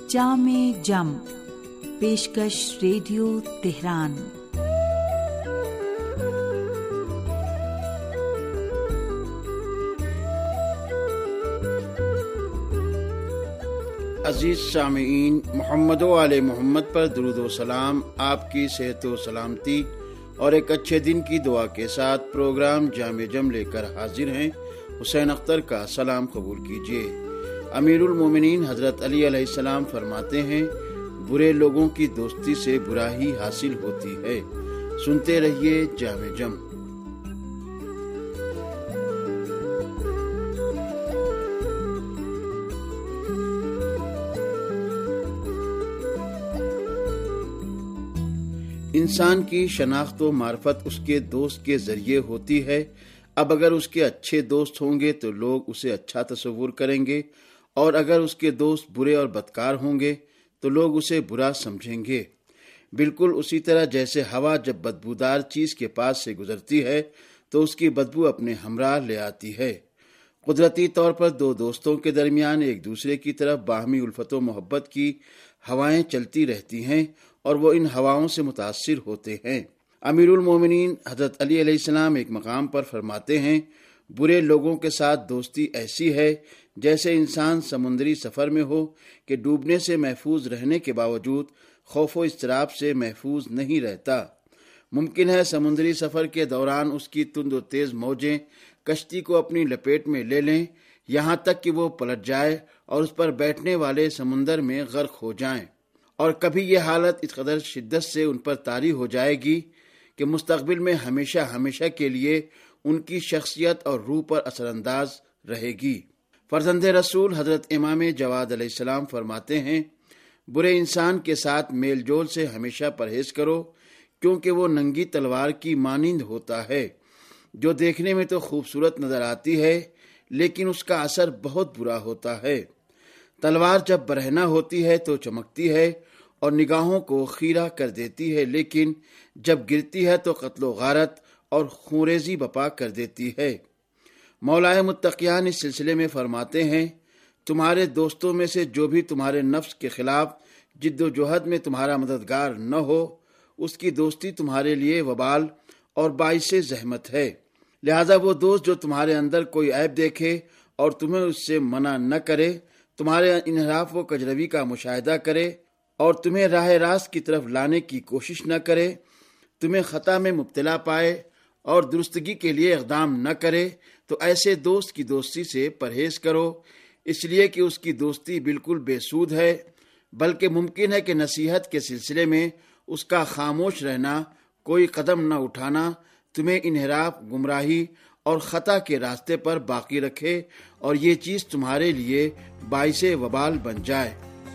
جامع جم، پیشکش radio Tehran. عزیز سامعین، محمد و آل محمد پر درود و سلام، آپ کی صحت و سلامتی اور ایک اچھے دن کی دعا کے ساتھ پروگرام جامع جم لے کر حاضر ہیں۔ حسین اختر کا سلام قبول کیجیے۔ امیر المومنین حضرت علی علیہ السلام فرماتے ہیں، برے لوگوں کی دوستی سے برائی حاصل ہوتی ہے۔ سنتے رہیے جامع جم۔ انسان کی شناخت و معرفت اس کے دوست کے ذریعے ہوتی ہے۔ اب اگر اس کے اچھے دوست ہوں گے تو لوگ اسے اچھا تصور کریں گے، اور اگر اس کے دوست برے اور بدکار ہوں گے تو لوگ اسے برا سمجھیں گے۔ بالکل اسی طرح جیسے ہوا جب بدبودار چیز کے پاس سے گزرتی ہے تو اس کی بدبو اپنے ہمراہ لے آتی ہے۔ قدرتی طور پر دو دوستوں کے درمیان ایک دوسرے کی طرف باہمی الفت و محبت کی ہوائیں چلتی رہتی ہیں اور وہ ان ہواؤں سے متاثر ہوتے ہیں۔ امیر المومنین حضرت علی علیہ السلام ایک مقام پر فرماتے ہیں، برے لوگوں کے ساتھ دوستی ایسی ہے جیسے انسان سمندری سفر میں ہو کہ ڈوبنے سے محفوظ رہنے کے باوجود خوف و اضطراب سے محفوظ نہیں رہتا۔ ممکن ہے سمندری سفر کے دوران اس کی تند و تیز موجیں کشتی کو اپنی لپیٹ میں لے لیں، یہاں تک کہ وہ پلٹ جائے اور اس پر بیٹھنے والے سمندر میں غرق ہو جائیں، اور کبھی یہ حالت اس قدر شدت سے ان پر طاری ہو جائے گی کہ مستقبل میں ہمیشہ ہمیشہ کے لیے ان کی شخصیت اور روح پر اثر انداز رہے گی۔ فرزند رسول حضرت امام جواد علیہ السلام فرماتے ہیں، برے انسان کے ساتھ میل جول سے ہمیشہ پرہیز کرو، کیونکہ وہ ننگی تلوار کی مانند ہوتا ہے، جو دیکھنے میں تو خوبصورت نظر آتی ہے لیکن اس کا اثر بہت برا ہوتا ہے۔ تلوار جب برہنہ ہوتی ہے تو چمکتی ہے اور نگاہوں کو خیرہ کر دیتی ہے، لیکن جب گرتی ہے تو قتل و غارت اور خونریزی بپا کر دیتی ہے۔ مولائے متقیان اس سلسلے میں فرماتے ہیں، تمہارے دوستوں میں سے جو بھی تمہارے نفس کے خلاف جد و جہد میں تمہارا مددگار نہ ہو، اس کی دوستی تمہارے لیے وبال اور باعث زحمت ہے۔ لہذا وہ دوست جو تمہارے اندر کوئی عیب دیکھے اور تمہیں اس سے منع نہ کرے، تمہارے انحراف و کجروی کا مشاہدہ کرے اور تمہیں راہ راست کی طرف لانے کی کوشش نہ کرے، تمہیں خطا میں مبتلا پائے اور درستگی کے لیے اقدام نہ کرے، تو ایسے دوست کی دوستی سے پرہیز کرو، اس لیے کہ اس کی دوستی بالکل بے سود ہے، بلکہ ممکن ہے کہ نصیحت کے سلسلے میں اس کا خاموش رہنا، کوئی قدم نہ اٹھانا تمہیں انحراف، گمراہی اور خطا کے راستے پر باقی رکھے اور یہ چیز تمہارے لیے باعث وبال بن جائے۔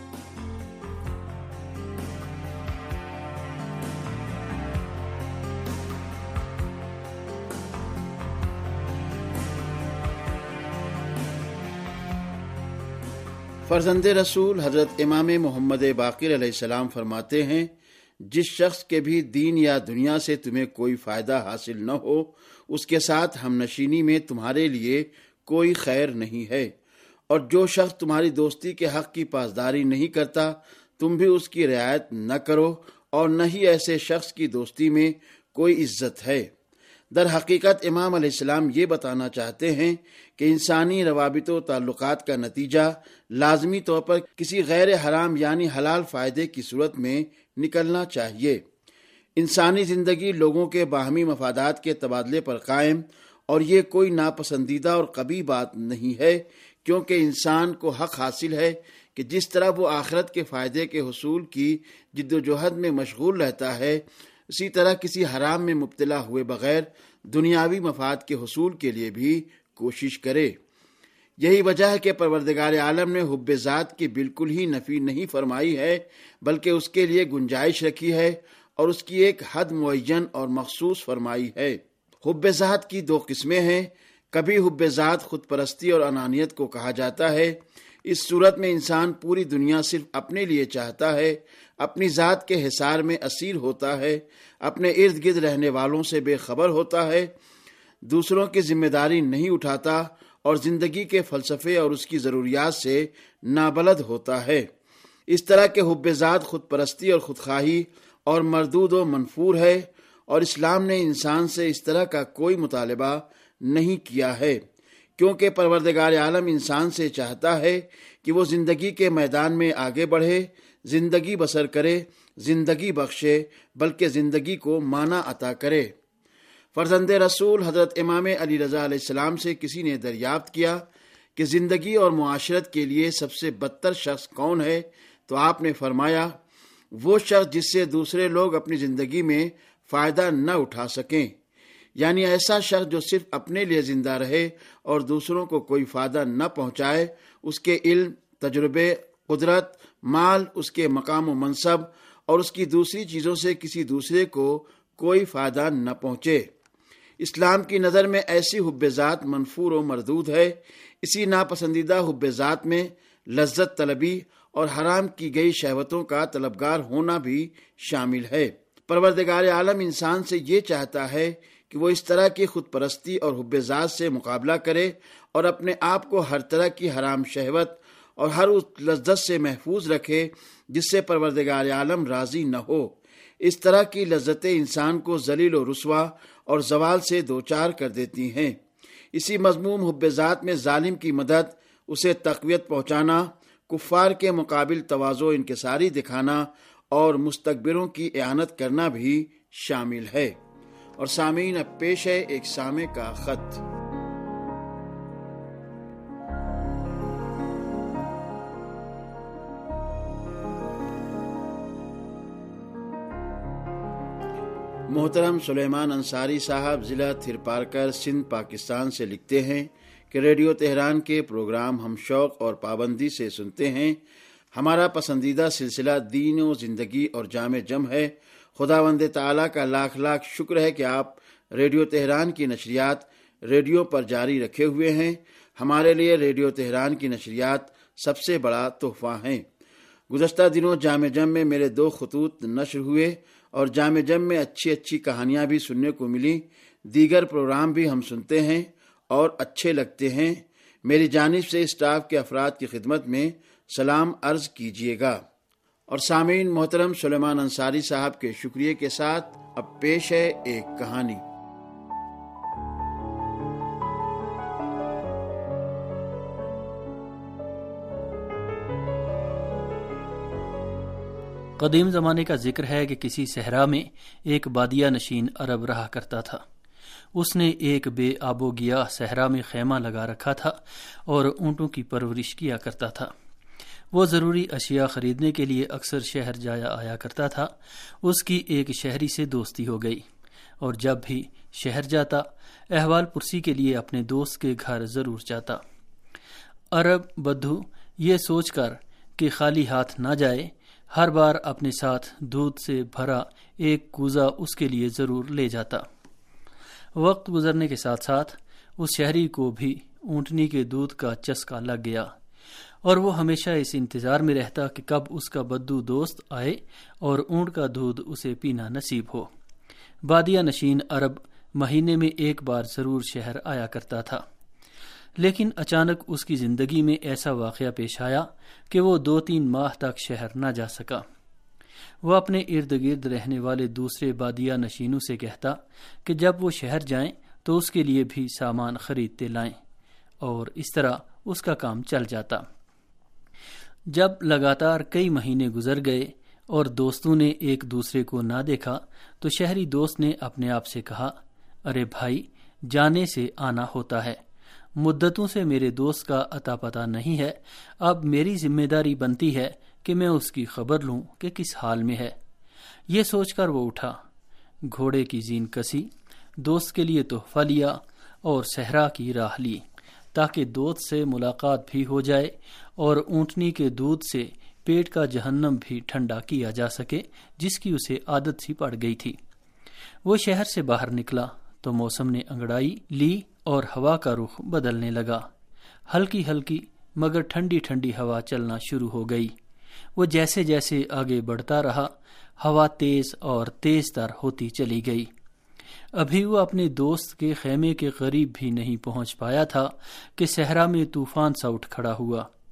فرزند رسول حضرت امام محمد باقر علیہ السلام فرماتے ہیں، جس شخص کے بھی دین یا دنیا سے تمہیں کوئی فائدہ حاصل نہ ہو، اس کے ساتھ ہم نشینی میں تمہارے لیے کوئی خیر نہیں ہے، اور جو شخص تمہاری دوستی کے حق کی پاسداری نہیں کرتا، تم بھی اس کی رعایت نہ کرو، اور نہ ہی ایسے شخص کی دوستی میں کوئی عزت ہے۔ در حقیقت امام علیہ السلام یہ بتانا چاہتے ہیں کہ انسانی روابط و تعلقات کا نتیجہ لازمی طور پر کسی غیر حرام یعنی حلال فائدے کی صورت میں نکلنا چاہیے۔ انسانی زندگی لوگوں کے باہمی مفادات کے تبادلے پر قائم، اور یہ کوئی ناپسندیدہ اور قبیح بات نہیں ہے، کیونکہ انسان کو حق حاصل ہے کہ جس طرح وہ آخرت کے فائدے کے حصول کی جد و جہد میں مشغول رہتا ہے، اسی طرح کسی حرام میں مبتلا ہوئے بغیر دنیاوی مفاد کے حصول کے لیے بھی کوشش کرے۔ یہی وجہ ہے کہ پروردگار عالم نے حب ذات کی بالکل ہی نفی نہیں فرمائی ہے، بلکہ اس کے لیے گنجائش رکھی ہے اور اس کی ایک حد معین اور مخصوص فرمائی ہے۔ حب ذات کی دو قسمیں ہیں، کبھی حب ذات خود پرستی اور انانیت کو کہا جاتا ہے، اس صورت میں انسان پوری دنیا صرف اپنے لیے چاہتا ہے، اپنی ذات کے حصار میں اسیر ہوتا ہے، اپنے ارد گرد رہنے والوں سے بے خبر ہوتا ہے، دوسروں کی ذمہ داری نہیں اٹھاتا اور زندگی کے فلسفے اور اس کی ضروریات سے نابلد ہوتا ہے۔ اس طرح کے حب ذات خود پرستی اور خودخواہی اور مردود و منفور ہے، اور اسلام نے انسان سے اس طرح کا کوئی مطالبہ نہیں کیا ہے، کیونکہ پروردگار عالم انسان سے چاہتا ہے کہ وہ زندگی کے میدان میں آگے بڑھے، زندگی بسر کرے، زندگی بخشے، بلکہ زندگی کو معنی عطا کرے۔ فرزند رسول حضرت امام علی رضا علیہ السلام سے کسی نے دریافت کیا کہ زندگی اور معاشرت کے لیے سب سے بدتر شخص کون ہے؟ تو آپ نے فرمایا، وہ شخص جس سے دوسرے لوگ اپنی زندگی میں فائدہ نہ اٹھا سکیں، یعنی ایسا شخص جو صرف اپنے لیے زندہ رہے اور دوسروں کو کوئی فائدہ نہ پہنچائے، اس کے علم، تجربے، قدرت، مال، اس کے مقام و منصب اور اس کی دوسری چیزوں سے کسی دوسرے کو کوئی فائدہ نہ پہنچے۔ اسلام کی نظر میں ایسی حب ذات منفور و مردود ہے۔ اسی ناپسندیدہ حب ذات میں لذت طلبی اور حرام کی گئی شہوتوں کا طلبگار ہونا بھی شامل ہے۔ پروردگار عالم انسان سے یہ چاہتا ہے کہ وہ اس طرح کی خود پرستی اور حب ذات سے مقابلہ کرے اور اپنے آپ کو ہر طرح کی حرام شہوت اور ہر اس لذت سے محفوظ رکھے جس سے پروردگار عالم راضی نہ ہو۔ اس طرح کی لذتیں انسان کو ذلیل و رسوا اور زوال سے دوچار کر دیتی ہیں۔ اسی مذموم حب ذات میں ظالم کی مدد، اسے تقویت پہنچانا، کفار کے مقابل تواضع و انکساری دکھانا اور مستکبروں کی اعانت کرنا بھی شامل ہے۔ اور سامعین، اب پیش ہے ایک سامع کا خط۔ محترم سلیمان انصاری صاحب ضلع تھرپارکر، سندھ، پاکستان سے لکھتے ہیں کہ ریڈیو تہران کے پروگرام ہم شوق اور پابندی سے سنتے ہیں۔ ہمارا پسندیدہ سلسلہ دین و زندگی اور جامع جم ہے۔ خداوند تعالیٰ کا لاکھ لاکھ شکر ہے کہ آپ ریڈیو تہران کی نشریات ریڈیو پر جاری رکھے ہوئے ہیں۔ ہمارے لیے ریڈیو تہران کی نشریات سب سے بڑا تحفہ ہیں۔ گزشتہ دنوں جامع جم میں میرے 2 خطوط نشر ہوئے اور جامع جم میں اچھی اچھی کہانیاں بھی سننے کو ملی۔ دیگر پروگرام بھی ہم سنتے ہیں اور اچھے لگتے ہیں۔ میری جانب سے اسٹاف کے افراد کی خدمت میں سلام عرض کیجیے گا۔ اور سامعین، محترم سلیمان انصاری صاحب کے شکریہ کے ساتھ اب پیش ہے ایک کہانی۔ قدیم زمانے کا ذکر ہے کہ کسی صحرا میں ایک بادیہ نشین عرب رہا کرتا تھا۔ اس نے ایک بے آب و گیاہ صحرا میں خیمہ لگا رکھا تھا اور اونٹوں کی پرورش کیا کرتا تھا۔ وہ ضروری اشیاء خریدنے کے لیے اکثر شہر جایا آیا کرتا تھا۔ اس کی ایک شہری سے دوستی ہو گئی اور جب بھی شہر جاتا احوال پرسی کے لیے اپنے دوست کے گھر ضرور جاتا۔ عرب بدھو یہ سوچ کر کہ خالی ہاتھ نہ جائے، ہر بار اپنے ساتھ دودھ سے بھرا ایک کوزہ اس کے لیے ضرور لے جاتا۔ وقت گزرنے کے ساتھ ساتھ اس شہری کو بھی اونٹنی کے دودھ کا چسکا لگ گیا اور وہ ہمیشہ اس انتظار میں رہتا کہ کب اس کا بدو دوست آئے اور اونٹ کا دودھ اسے پینا نصیب ہو۔ بادیہ نشین عرب مہینے میں ایک بار ضرور شہر آیا کرتا تھا، لیکن اچانک اس کی زندگی میں ایسا واقعہ پیش آیا کہ وہ 2-3 ماہ تک شہر نہ جا سکا۔ وہ اپنے ارد گرد رہنے والے دوسرے بادیہ نشینوں سے کہتا کہ جب وہ شہر جائیں تو اس کے لیے بھی سامان خریدتے لائیں، اور اس طرح اس کا کام چل جاتا۔ جب لگاتار کئی مہینے گزر گئے اور دوستوں نے ایک دوسرے کو نہ دیکھا تو شہری دوست نے اپنے آپ سے کہا، ارے بھائی، جانے سے آنا ہوتا ہے، مدتوں سے میرے دوست کا اتا پتہ نہیں ہے، اب میری ذمہ داری بنتی ہے کہ میں اس کی خبر لوں کہ کس حال میں ہے۔ یہ سوچ کر وہ اٹھا، گھوڑے کی زین کسی، دوست کے لیے تحفہ لیا اور صحرا کی راہ لی تاکہ دوست سے ملاقات بھی ہو جائے اور اونٹنی کے دودھ سے پیٹ کا جہنم بھی ٹھنڈا کیا جا سکے جس کی اسے عادت سی پڑ گئی تھی۔ وہ شہر سے باہر نکلا تو موسم نے انگڑائی لی اور ہوا کا رخ بدلنے لگا۔ ہلکی ہلکی مگر ٹھنڈی ٹھنڈی ہوا چلنا شروع ہو گئی۔ وہ جیسے جیسے آگے بڑھتا رہا، ہوا تیز اور تیز تر ہوتی چلی گئی۔ ابھی وہ اپنے دوست کے خیمے کے قریب بھی نہیں پہنچ پایا تھا کہ صحرا میں طوفان سا اٹھ کھڑا ہوا۔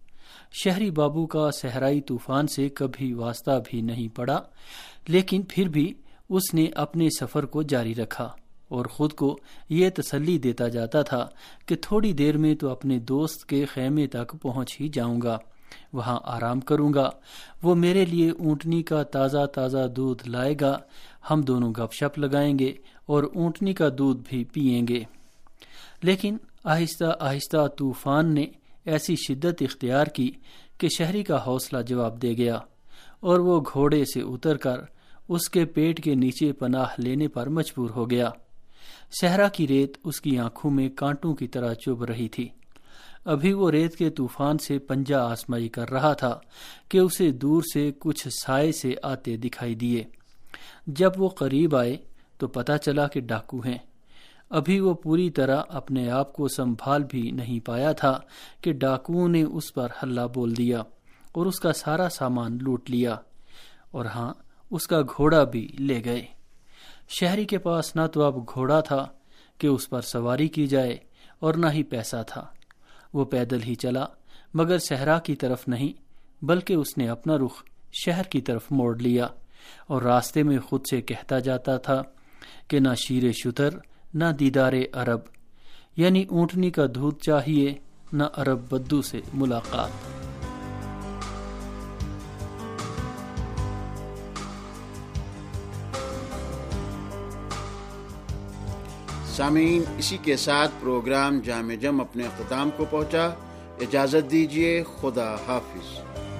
شہری بابو کا صحرائی طوفان سے کبھی واسطہ بھی نہیں پڑا، لیکن پھر بھی اس نے اپنے سفر کو جاری رکھا اور خود کو یہ تسلی دیتا جاتا تھا کہ تھوڑی دیر میں تو اپنے دوست کے خیمے تک پہنچ ہی جاؤں گا، وہاں آرام کروں گا، وہ میرے لیے اونٹنی کا تازہ تازہ دودھ لائے گا، ہم دونوں گپ شپ لگائیں گے اور اونٹنی کا دودھ بھی پئیں گے۔ لیکن آہستہ آہستہ طوفان نے ایسی شدت اختیار کی کہ شہری کا حوصلہ جواب دے گیا اور وہ گھوڑے سے اتر کر اس کے پیٹ کے نیچے پناہ لینے پر مجبور ہو گیا۔ صحرا کی ریت اس کی آنکھوں میں کانٹوں کی طرح چبھ رہی تھی۔ ابھی وہ ریت کے طوفان سے پنجہ آزمائی کر رہا تھا کہ اسے دور سے کچھ سائے سے آتے دکھائی دیے۔ جب وہ قریب آئے تو پتہ چلا کہ ڈاکو ہیں۔ ابھی وہ پوری طرح اپنے آپ کو سنبھال بھی نہیں پایا تھا کہ ڈاکوؤں نے اس پر حلہ بول دیا اور اس کا سارا سامان لوٹ لیا، اور ہاں، اس کا گھوڑا بھی لے گئے۔ شہری کے پاس نہ تو اب گھوڑا تھا کہ اس پر سواری کی جائے اور نہ ہی پیسہ تھا۔ وہ پیدل ہی چلا، مگر صحرا کی طرف نہیں، بلکہ اس نے اپنا رخ شہر کی طرف موڑ لیا اور راستے میں خود سے کہتا جاتا تھا کہ نہ شیر شتر نہ دیدار عرب، یعنی اونٹنی کا دودھ چاہیے نہ عرب بدو سے ملاقات۔ سامعین، اسی کے ساتھ پروگرام جام اپنے اختتام کو پہنچا۔ اجازت دیجیے، خدا حافظ۔